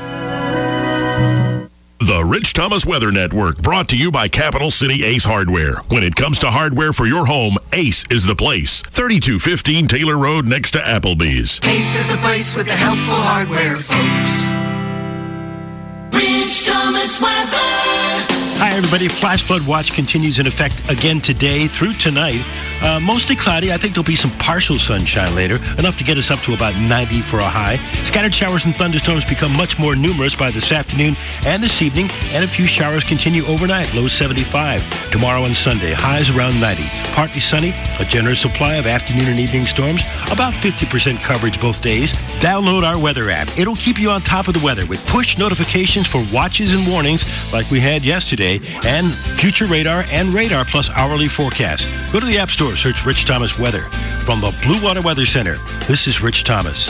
The Rich Thomas Weather Network, brought to you by Capital City Ace Hardware. When it comes to hardware for your home, Ace is the place. 3215 Taylor Road next to Applebee's. Ace is the place with the helpful hardware, folks. Rich Thomas Weather. Hi, everybody. Flash flood watch continues in effect again today through tonight. Mostly cloudy. I think there'll be some partial sunshine later, enough to get us up to about 90 for a high. Scattered showers and thunderstorms become much more numerous by this afternoon and this evening, and a few showers continue overnight, low 75. Tomorrow and Sunday, highs around 90. Partly sunny, a generous supply of afternoon and evening storms, about 50% coverage both days. Download our weather app. It'll keep you on top of the weather with push notifications for watches and warnings like we had yesterday, and future radar and radar plus hourly forecast. Go to the App Store, search Rich Thomas Weather. From the Blue Water Weather Center, this is Rich Thomas.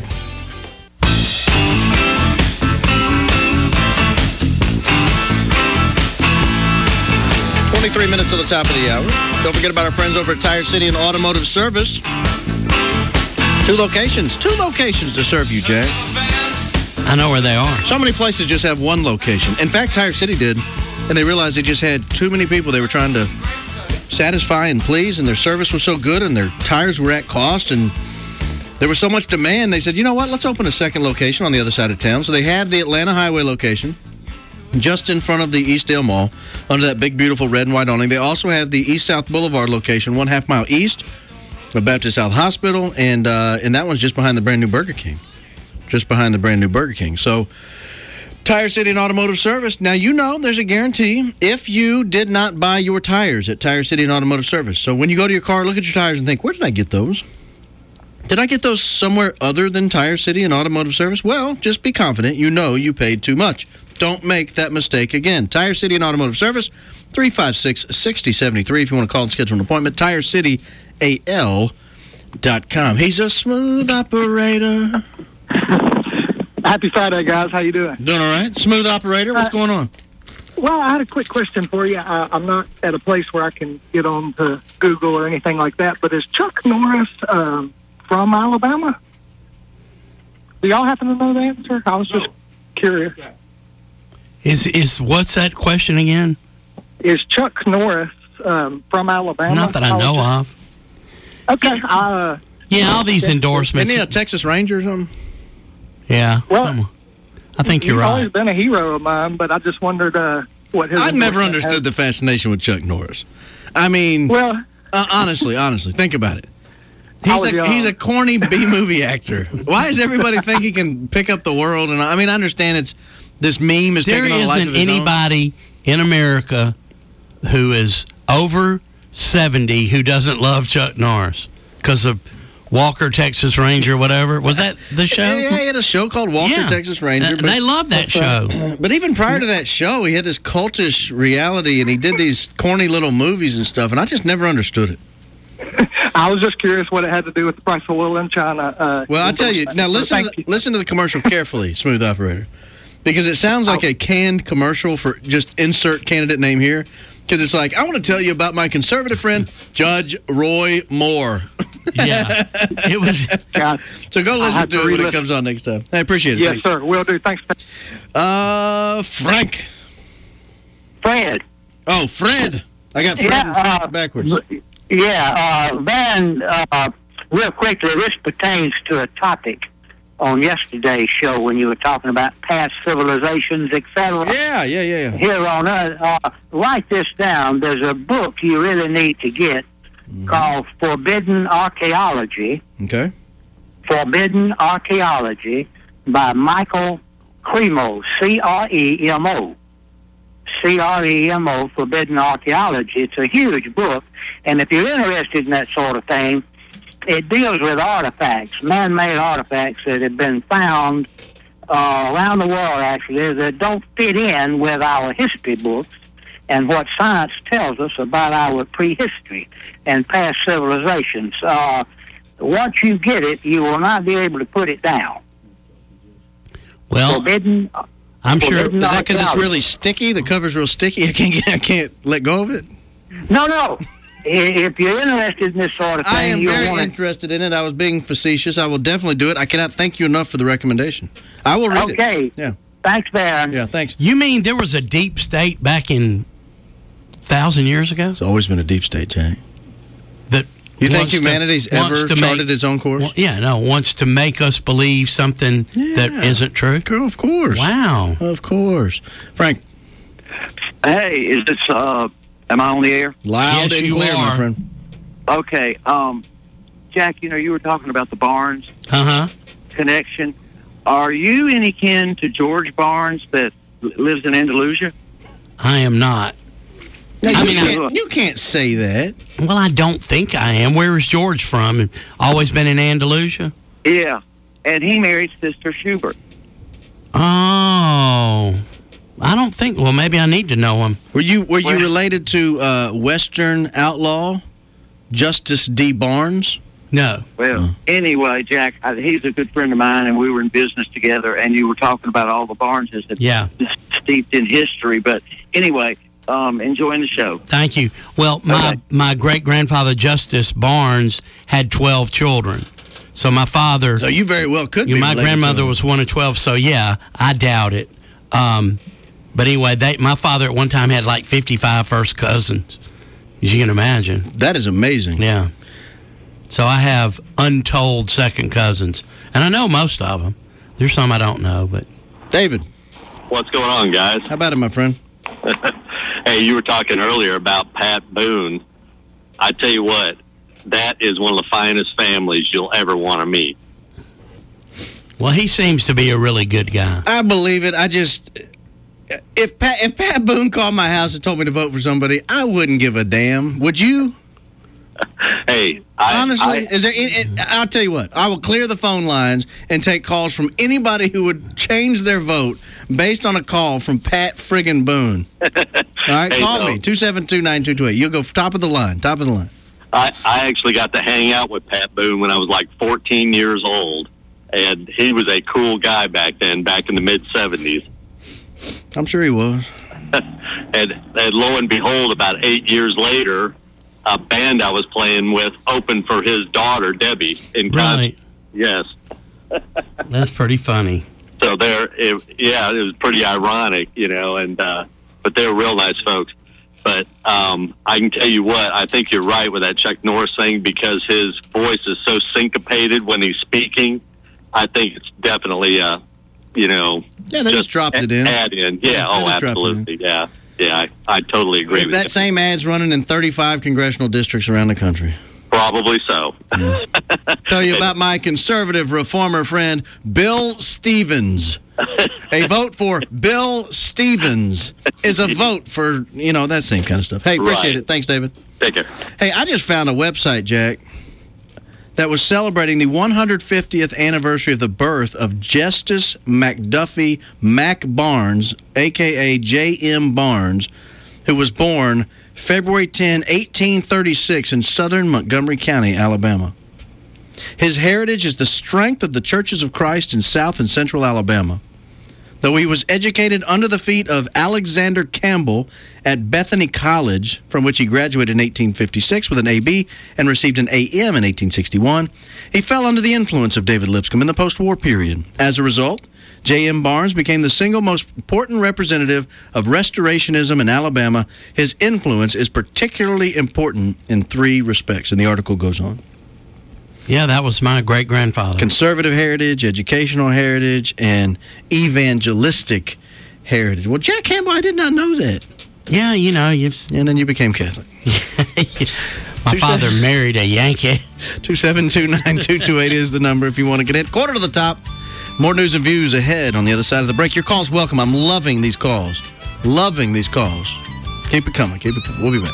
23 minutes to the top of the hour. Don't forget about our friends over at Tire City and Automotive Service. Two locations to serve you, Jack. I know where they are. So many places just have one location. In fact, Tire City did, and they realized they just had too many people they were trying to satisfy and please, and their service was so good, and their tires were at cost, and there was so much demand, they said, you know what, let's open a second location on the other side of town. So they have the Atlanta Highway location, just in front of the Eastdale Mall, under that big, beautiful red and white awning. They also have the East-South Boulevard location, 1/2 mile east of Baptist South Hospital, and that one's just behind the brand new Burger King. So, Tire City and Automotive Service. Now, you know there's a guarantee if you did not buy your tires at Tire City and Automotive Service. So, when you go to your car, look at your tires and think, where did I get those? Did I get those somewhere other than Tire City and Automotive Service? Well, just be confident you know you paid too much. Don't make that mistake again. Tire City and Automotive Service, 356-6073 if you want to call and schedule an appointment. TireCityAL.com. He's a smooth operator. Happy Friday, guys. How you doing? Doing all right. Smooth operator, what's going on? Well, I had a quick question for you. I'm not at a place where I can get on to Google or anything like that, but is Chuck Norris from Alabama? Do y'all happen to know the answer? I was just curious. Is what's that question again? Is Chuck Norris from Alabama? Not that I know of. Okay. Yeah, all these endorsements. Isn't he a Texas Ranger or something? Yeah. Well, I think you're he's right. always been a hero of mine, but I just wondered what his. I've never understood the fascination with Chuck Norris. I mean, well, honestly, think about it. He's a corny B-movie actor. Why does everybody think he can pick up the world? And I mean, I understand it's this meme is taking on a life of its own. There isn't anybody in America who is over 70 who doesn't love Chuck Norris because of Walker, Texas Ranger, whatever. Was that the show? Yeah, he had a show called Walker, Texas Ranger. They love that show. But even prior to that show, he had this cultish reality, and he did these corny little movies and stuff, and I just never understood it. I was just curious what it had to do with the price of oil in China. Well, I'll tell you. Now, listen to the commercial carefully, Smooth Operator, because it sounds like a canned commercial for just insert candidate name here, because it's like, I want to tell you about my conservative friend, Judge Roy Moore. Yeah, it was. God, so go listen to it when it comes on next time. I appreciate it. Yes, sir. Will do. Thanks. Frank. Fred. Oh, Fred. I got Fred and Frank backwards. Yeah, Van, real quickly, this pertains to a topic on yesterday's show when you were talking about past civilizations, etc. Yeah. Here on Earth, write this down. There's a book you really need to get called Forbidden Archaeology. Okay. Forbidden Archaeology by Michael Cremo, C-R-E-M-O. C-R-E-M-O, Forbidden Archaeology. It's a huge book, and if you're interested in that sort of thing, it deals with artifacts, man-made artifacts that have been found around the world, actually, that don't fit in with our history books and what science tells us about our prehistory and past civilizations. Once you get it, you will not be able to put it down. Well, Forbidden. I'm sure. Is that because it's really sticky? The cover's real sticky. I can't let go of it. No. If you're interested in this sort of thing, I am very interested in it. I was being facetious. I will definitely do it. I cannot thank you enough for the recommendation. I will read it. Okay. Yeah. Thanks, Baron. Yeah. Thanks. You mean there was a deep state back in 1,000 years ago? It's always been a deep state, Jay. That you think humanity's ever charted its own course? Wants to make us believe something that isn't true? Of course. Wow. Of course. Frank. Hey, is this, am I on the air? Loud Yes, and you clear, my are. friend. Okay, Jack, you were talking about the Barnes connection. Are you any kin to George Barnes that lives in Andalusia? I am not. You can't say that. Well, I don't think I am. Where is George from? Always been in Andalusia? Yeah, and he married Sister Schubert. Oh, I don't think. Well, maybe I need to know him. Were you related to Western outlaw Justice D. Barnes? No. Well, anyway, Jack, he's a good friend of mine, and we were in business together, and you were talking about all the Barneses that steeped in history. But anyway, enjoying the show. Thank you. Well, my great-grandfather, Justice Barnes, had 12 children. So my father... So you very well could be my related grandmother to him. was one of 12, so yeah, I doubt it. But anyway, my father at one time had like 55 first cousins, as you can imagine. That is amazing. Yeah. So I have untold second cousins, and I know most of them. There's some I don't know, but... David. What's going on, guys? How about it, my friend? Hey, you were talking earlier about Pat Boone. I tell you what, that is one of the finest families you'll ever want to meet. Well, he seems to be a really good guy. I believe it. I just... If Pat Boone called my house and told me to vote for somebody, I wouldn't give a damn. Would you? Hey, honestly, I'll tell you what. I will clear the phone lines and take calls from anybody who would change their vote based on a call from Pat friggin' Boone. All right, Hey, call me 272-9228. You'll go top of the line. I actually got to hang out with Pat Boone when I was like 14 years old, and he was a cool guy back then, back in the mid-'70s. I'm sure he was. And lo and behold, about 8 years later, a band I was playing with opened for his daughter, Debbie. Right. Yes. That's pretty funny. So it was pretty ironic, and but they're real nice folks. But I can tell you what, I think you're right with that Chuck Norris thing, because his voice is so syncopated when he's speaking. I think it's definitely Yeah, they just dropped it in. Add in. Yeah, absolutely. Yeah. Yeah, I totally agree with that same ad's running in 35 congressional districts around the country. Probably so. Tell you about my conservative reformer friend, Bill Stevens. A vote for Bill Stevens is a vote for, that same kind of stuff. Hey, appreciate it. Thanks, David. Take care. Hey, I just found a website, Jack, that was celebrating the 150th anniversary of the birth of Justice McDuffie Mac Barnes, a.k.a. J.M. Barnes, who was born February 10, 1836 in southern Montgomery County, Alabama. His heritage is the strength of the Churches of Christ in South and Central Alabama. Though he was educated under the feet of Alexander Campbell at Bethany College, from which he graduated in 1856 with an A.B. and received an A.M. in 1861, he fell under the influence of David Lipscomb in the post-war period. As a result, J.M. Barnes became the single most important representative of Restorationism in Alabama. His influence is particularly important in 3 respects, and the article goes on. Yeah, that was my great-grandfather. Conservative heritage, educational heritage, and evangelistic heritage. Well, Jack Campbell, I did not know that. Yeah, And then you became Catholic. My father married a Yankee. 272-9228 is the number if you want to get in. Quarter to the top. More news and views ahead on the other side of the break. Your call's welcome. I'm loving these calls. Keep it coming. We'll be back.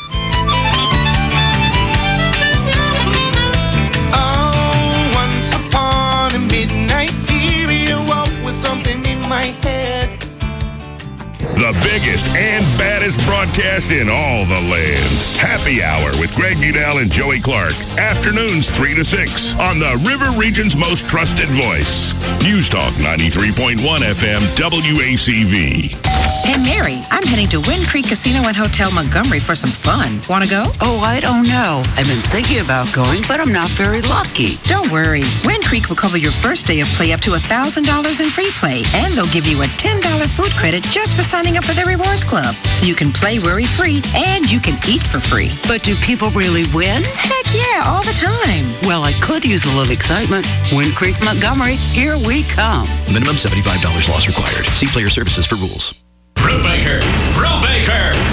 Something in my head. The biggest and baddest broadcast in all the land. Happy Hour with Greg Udell and Joey Clark. Afternoons 3 to 6 on the River Region's most trusted voice. News Talk 93.1 FM WACV. Hey, Mary, I'm heading to Wind Creek Casino and Hotel Montgomery for some fun. Want to go? Oh, I don't know. I've been thinking about going, but I'm not very lucky. Don't worry. Wind Creek will cover your first day of play up to $1,000 in free play, and they'll give you a $10 food credit just for signing up for their rewards club. So you can play worry-free, and you can eat for free. But do people really win? Heck yeah, all the time. Well, I could use a little excitement. Wind Creek, Montgomery, here we come. Minimum $75 loss required. See player services for rules. Brubaker.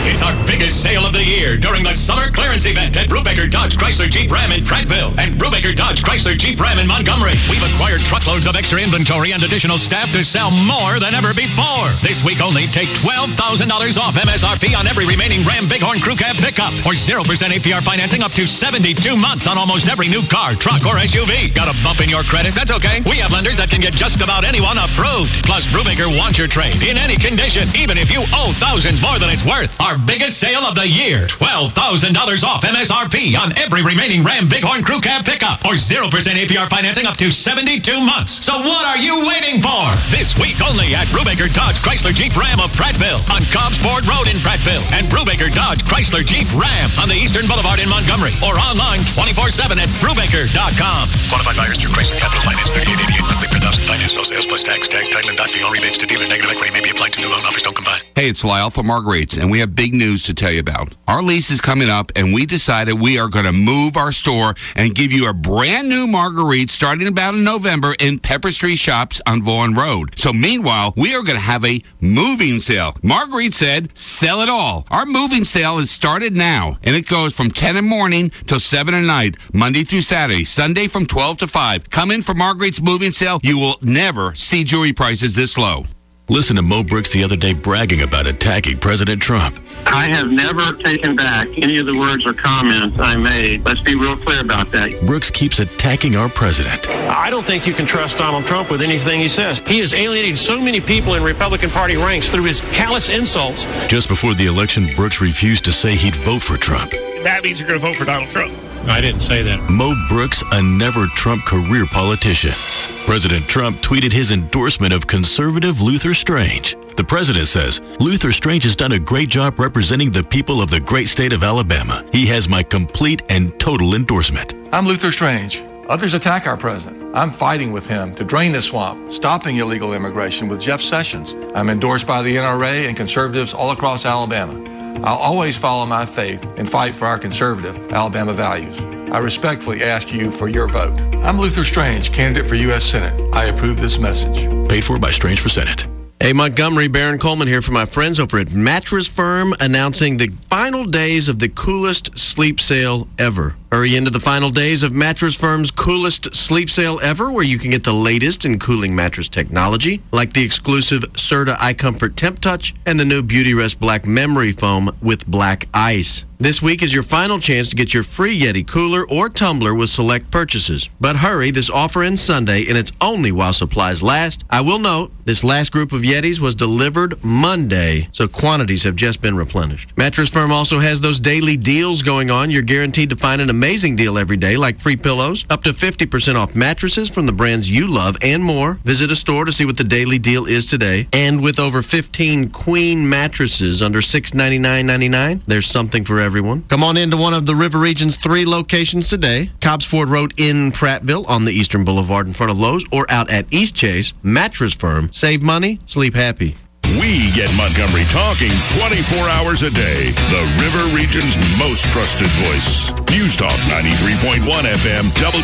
biggest sale of the year during the summer clearance event at Brubaker Dodge Chrysler Jeep Ram in Prattville and Brubaker Dodge Chrysler Jeep Ram in Montgomery. We've acquired truckloads of extra inventory and additional staff to sell more than ever before. This week only, take $12,000 off MSRP on every remaining Ram Bighorn Crew Cab pickup or 0% APR financing up to 72 months on almost every new car, truck, or SUV. Got a bump in your credit? That's okay. We have lenders that can get just about anyone approved. Plus, Brubaker wants your trade in any condition, even if you owe thousands more than it's worth. Our biggest sale of the year. $12,000 off MSRP on every remaining Ram Bighorn Crew Cab pickup or 0% APR financing up to 72 months. So what are you waiting for? This week only at Brubaker Dodge Chrysler Jeep Ram of Prattville on Cobbs Ford Road in Prattville and Brubaker Dodge Chrysler Jeep Ram on the Eastern Boulevard in Montgomery or online 24/7 at Brubaker.com. Qualified buyers through Chrysler Capital Finance 3888 monthly per thousand finance, no sales plus tax, tag, title, and .v. Rebates to dealer, negative equity may be applied to new loan offers, don't combine. Hey, it's Lyle from Marguerite's, and we have big news to tell you about. Our lease is coming up, and we decided we are going to move our store and give you a brand new Marguerite starting about in November in Pepper Street Shops on Vaughan Road. So meanwhile, we are going to have a moving sale. Marguerite said, sell it all. Our moving sale is started now, and it goes from 10 in the morning till 7 at night, Monday through Saturday, Sunday from 12 to 5. Come in for Marguerite's moving sale. You will never see jewelry prices this low. Listen to Mo Brooks the other day bragging about attacking President Trump. I have never taken back any of the words or comments I made. Let's be real clear about that. Brooks keeps attacking our president. I don't think you can trust Donald Trump with anything he says. He is alienating so many people in Republican Party ranks through his callous insults. Just before the election, Brooks refused to say he'd vote for Trump. That means you're going to vote for Donald Trump. I didn't say that. Mo Brooks, a never-Trump career politician. President Trump tweeted his endorsement of conservative Luther Strange. The president says, Luther Strange has done a great job representing the people of the great state of Alabama. He has my complete and total endorsement. I'm Luther Strange. Others attack our president. I'm fighting with him to drain the swamp, stopping illegal immigration with Jeff Sessions. I'm endorsed by the NRA and conservatives all across Alabama. I'll always follow my faith and fight for our conservative Alabama values. I respectfully ask you for your vote. I'm Luther Strange, candidate for U.S. Senate. I approve this message. Paid for by Strange for Senate. Hey, Montgomery, Baron Coleman here for my friends over at Mattress Firm, announcing the final days of the coolest sleep sale ever. Hurry into the final days of Mattress Firm's coolest sleep sale ever, where you can get the latest in cooling mattress technology, like the exclusive Serta iComfort Temp Touch and the new Beautyrest Black Memory Foam with black ice. This week is your final chance to get your free Yeti cooler or tumbler with select purchases. But hurry, this offer ends Sunday, and it's only while supplies last. I will note, this last group of Yetis was delivered Monday, so quantities have just been replenished. Mattress Firm also has those daily deals going on. You're guaranteed to find an amazing deal every day, like free pillows, up to 50% off mattresses from the brands you love, and more. Visit a store to see what the daily deal is today. And with over 15 queen mattresses under $699.99, there's something for everyone. Come on into one of the River Region's 3 locations today. Cobbs Ford Road in Prattville on the Eastern Boulevard in front of Lowe's, or out at East Chase. Mattress Firm. Save money, sleep happy. We get Montgomery talking 24 hours a day. The River Region's most trusted voice. News Talk 93.1 FM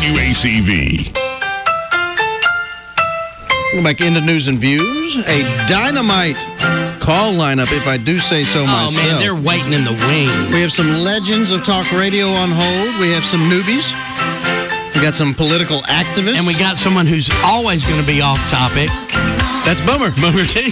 WACV. Back into news and views. A dynamite call lineup, if I do say so myself. Oh, man, they're waiting in the wings. We have some legends of talk radio on hold. We have some newbies. We got some political activists. And we got someone who's always going to be off topic. That's Boomer. Boomer T.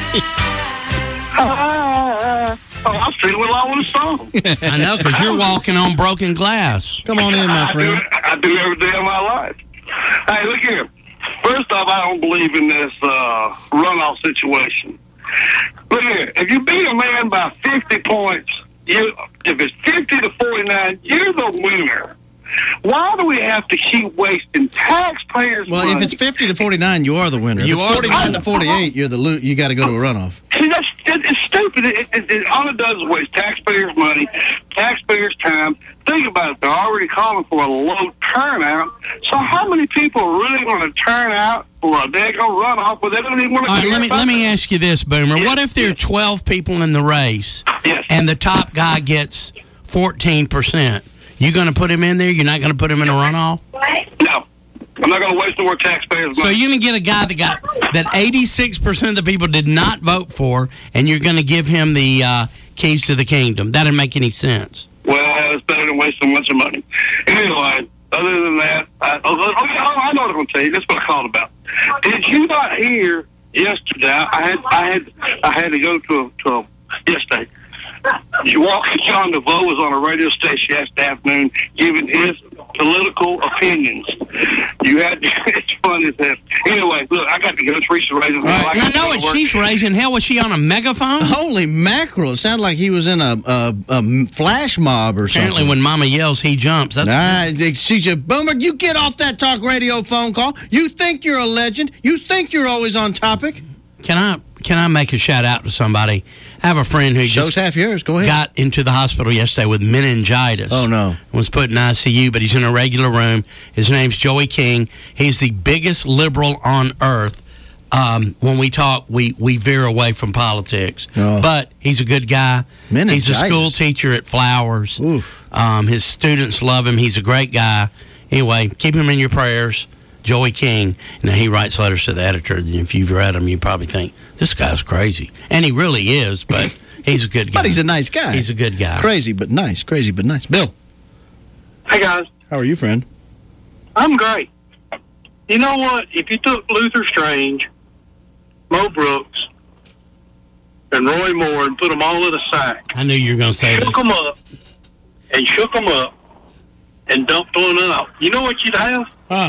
I'm feeling along with the song. I know, because you're walking on broken glass. Come on in, my friend. I do every day of my life. Hey, look here. First off, I don't believe in this runoff situation. Look here. If you beat a man by 50 points, if it's 50 to 49, you're the winner. Why do we have to keep wasting taxpayers' money? Well, if it's 50 to 49, you are the winner. If it's 49 to 48, you're the you got to go to a runoff. See, it's stupid. All it does is waste taxpayers' money, taxpayers' time. Think about it. They're already calling for a low turnout. So how many people are really going to turn out for a daggone runoff where they don't even want to care about let me ask you this, Boomer. What if there are 12 people in the race and the top guy gets 14%? You going to put him in there? You're not going to put him in a runoff? No. I'm not going to waste more taxpayers' So money. you're going to get a guy that 86% of the people did not vote for, and you're going to give him the keys to the kingdom. That doesn't make any sense. Well, it's better than wasting a bunch of money. Anyway, other than that, I know what I'm going to tell you. That's what I called about. Did you not hear yesterday? I had to go to a yesterday. Walker John DeVoe was on a radio station yesterday afternoon giving his political opinions. It's fun as hell. Anyway, look, I got to go. Teresa's raising. Right. I know what she's raising. Hell, was she on a megaphone? Holy mackerel! It sounded like he was in a flash mob or something. Apparently, when Mama yells, he jumps. She said, "Boomer, you get off that talk radio phone call. You think you're a legend. You think you're always on topic." Can I make a shout out to somebody? I have a friend who Show's half yours. Go ahead. Got into the hospital yesterday with meningitis. Oh, no. Was put in ICU, but he's in a regular room. His name's Joey King. He's the biggest liberal on earth. When we talk, we veer away from politics. Oh. But he's a good guy. Meningitis. He's a school teacher at Flowers. His students love him. He's a great guy. Anyway, keep him in your prayers. Joey King. Now, he writes letters to the editor. And if you've read them, you probably think, this guy's crazy. And he really is, but he's a good guy. But he's a nice guy. He's a good guy. Crazy but nice. Crazy but nice. Bill. Hey, guys. How are you, friend? I'm great. You know what? If you took Luther Strange, Mo Brooks, and Roy Moore and put them all in a sack. I knew you were going to say shook them up and dumped one out. You know what you'd have? Huh?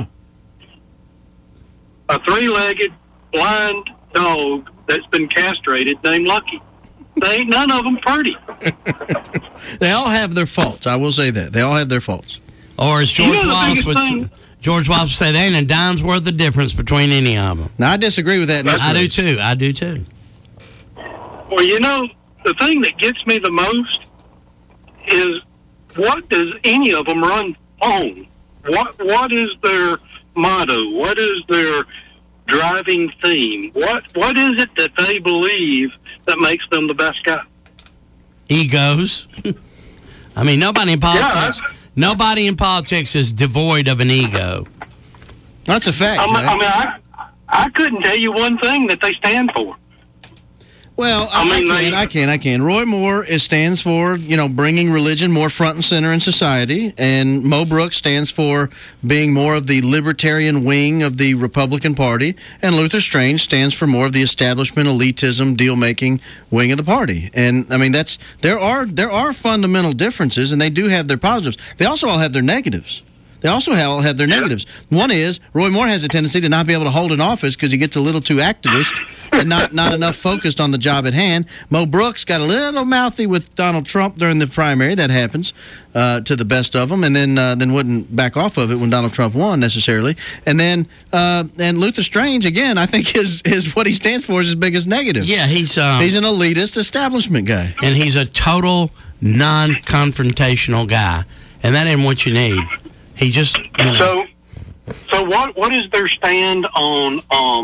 A three-legged, blind dog that's been castrated named Lucky. They ain't none of them pretty. They all have their faults. I will say that. They all have their faults. Or as George Wallace would say, there ain't a dime's worth of difference between any of them. Now, I disagree with that. I do too. Well, you know, the thing that gets me the most is what does any of them run on? What is their motto? What is their driving theme? What is it that they believe that makes them the best guy? Egos. I mean, nobody in politics is devoid of an ego. That's a fact. I couldn't tell you one thing that they stand for. Well, I can. Roy Moore stands for, bringing religion more front and center in society, and Mo Brooks stands for being more of the libertarian wing of the Republican Party, and Luther Strange stands for more of the establishment, elitism, deal-making wing of the party. And, I mean, there are fundamental differences, and they do have their positives. They also all have their negatives. They also all have their negatives. One is Roy Moore has a tendency to not be able to hold an office because he gets a little too activist and not enough focused on the job at hand. Mo Brooks got a little mouthy with Donald Trump during the primary. That happens to the best of them, and then wouldn't back off of it when Donald Trump won necessarily. And then and Luther Strange, again, I think is what he stands for is his biggest negative. Yeah, he's an elitist establishment guy. And he's a total non-confrontational guy, and that ain't what you need. He just, So what is their stand on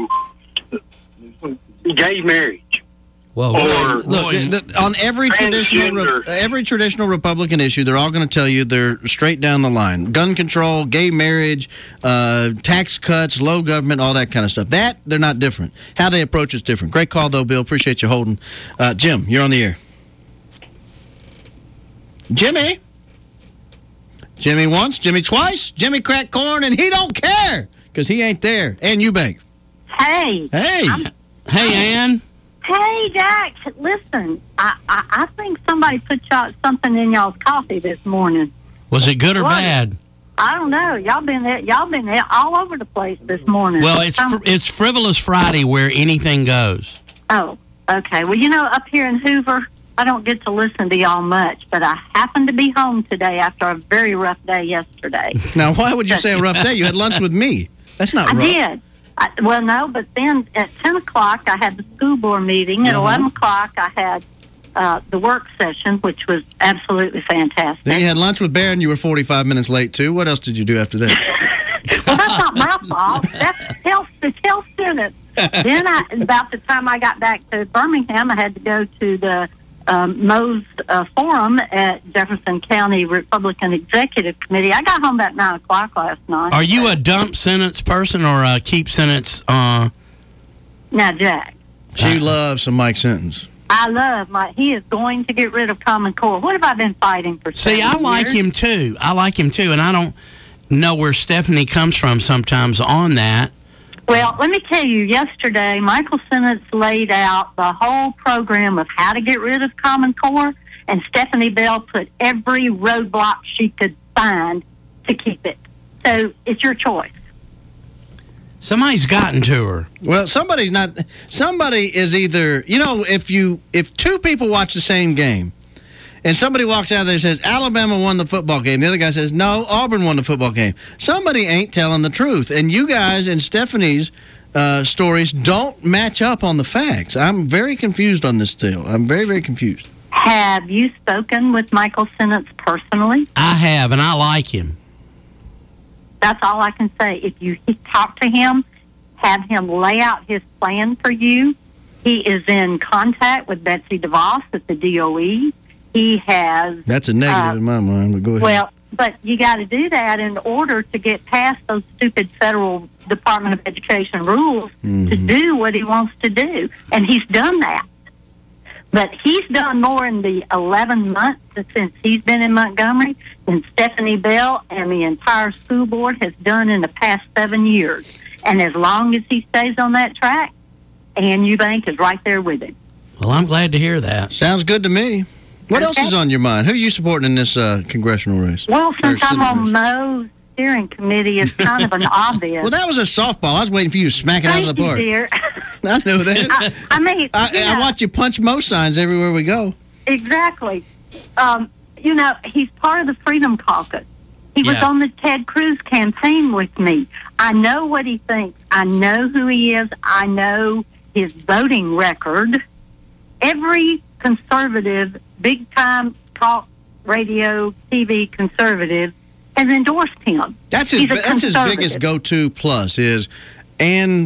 gay marriage? Well, on every traditional Republican issue, they're all going to tell you they're straight down the line: gun control, gay marriage, tax cuts, low government, all that kind of stuff. That they're not different. How they approach is different. Great call, though, Bill. Appreciate you holding. Jim, you're on the air. Jimmy once, Jimmy twice, Jimmy cracked corn, and he don't care because he ain't there. Ann Eubank. Hey. Hey, Ann. Hey, Jack. Listen, I think somebody put something in y'all's coffee this morning. Was it good or bad? I don't know. Y'all been there all over the place this morning. Well, it's Frivolous Friday where anything goes. Oh, okay. Well, up here in Hoover, I don't get to listen to y'all much, but I happened to be home today after a very rough day yesterday. Now, why would you say a rough day? You had lunch with me. That's not rough. I did. Well, no, but then at 10 o'clock, I had the school board meeting. At 11 o'clock, I had the work session, which was absolutely fantastic. Then you had lunch with Barron. You were 45 minutes late, too. What else did you do after that? Well, that's not my fault. That's the health Senate. Then, about the time I got back to Birmingham, I had to go to the Mo's forum at Jefferson County Republican Executive Committee. I got home about 9 o'clock last night. Are you a dump sentence person or a keep sentence? Now, Jack. She loves some Mike Sentence. I love Mike. He is going to get rid of Common Core. What have I been fighting for? See, I like him too. I like him too, and I don't know where Stephanie comes from sometimes on that. Well, let me tell you, yesterday, Michael Sennett laid out the whole program of how to get rid of Common Core, and Stephanie Bell put every roadblock she could find to keep it. So it's your choice. Somebody's gotten to her. Well, somebody is either, if two people watch the same game, and somebody walks out there and says, Alabama won the football game. The other guy says, no, Auburn won the football game. Somebody ain't telling the truth. And you guys and Stephanie's stories don't match up on the facts. I'm very confused on this still. I'm very, very confused. Have you spoken with Michael Sennett personally? I have, and I like him. That's all I can say. If you talk to him, have him lay out his plan for you. He is in contact with Betsy DeVos at the DOE. He has... That's a negative in my mind, but go ahead. Well, but you got to do that in order to get past those stupid federal Department of Education rules to do what he wants to do. And he's done that. But he's done more in the 11 months since he's been in Montgomery than Stephanie Bell and the entire school board has done in the past 7 years. And as long as he stays on that track, Ann Eubank is right there with him. Well, I'm glad to hear that. Sounds good to me. What else is on your mind? Who are you supporting in this congressional race? Well, since I'm on Mo's steering committee, it's kind of an obvious. Well, that was a softball. I was waiting for you to smack it out of the park. Dear. I know that. I watch you punch Mo signs everywhere we go. Exactly. He's part of the Freedom Caucus. He was on the Ted Cruz campaign with me. I know what he thinks. I know who he is. I know his voting record. Every conservative, big-time talk, radio, TV conservative has endorsed him. That's his biggest go-to plus is Ann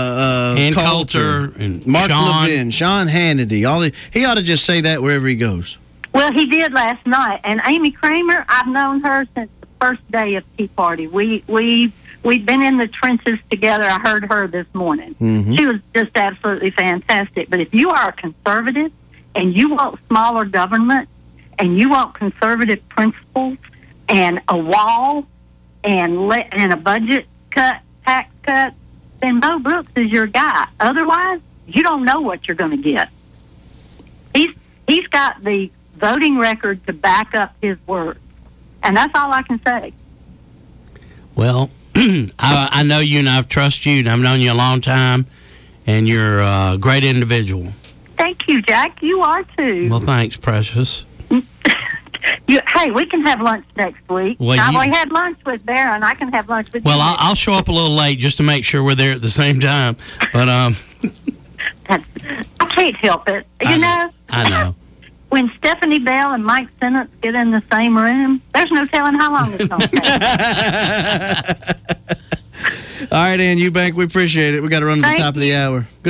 Coulter, and Mark Sean. Levin, Sean Hannity. He ought to just say that wherever he goes. Well, he did last night. And Amy Kramer, I've known her since the first day of Tea Party. We've been in the trenches together. I heard her this morning. Mm-hmm. She was just absolutely fantastic. But if you are a conservative and you want smaller government and you want conservative principles and a wall and a budget cut, tax cut, then Mo Brooks is your guy. Otherwise, you don't know what you're going to get. He's got the voting record to back up his words. And that's all I can say. Well, I know you and I've trusted you and I've known you a long time, and you're a great individual. Thank you, Jack. You are too. Well, thanks, precious. Hey, we can have lunch next week. Well, I've already had lunch with Baron. I can have lunch with you. Well, I'll show up a little late just to make sure we're there at the same time. But I can't help it. You know? I know. When Stephanie Bell and Mike Sennett get in the same room, there's no telling how long it's going to take. All right, Ann Eubank, we appreciate it. We got to run to the top of the hour. Good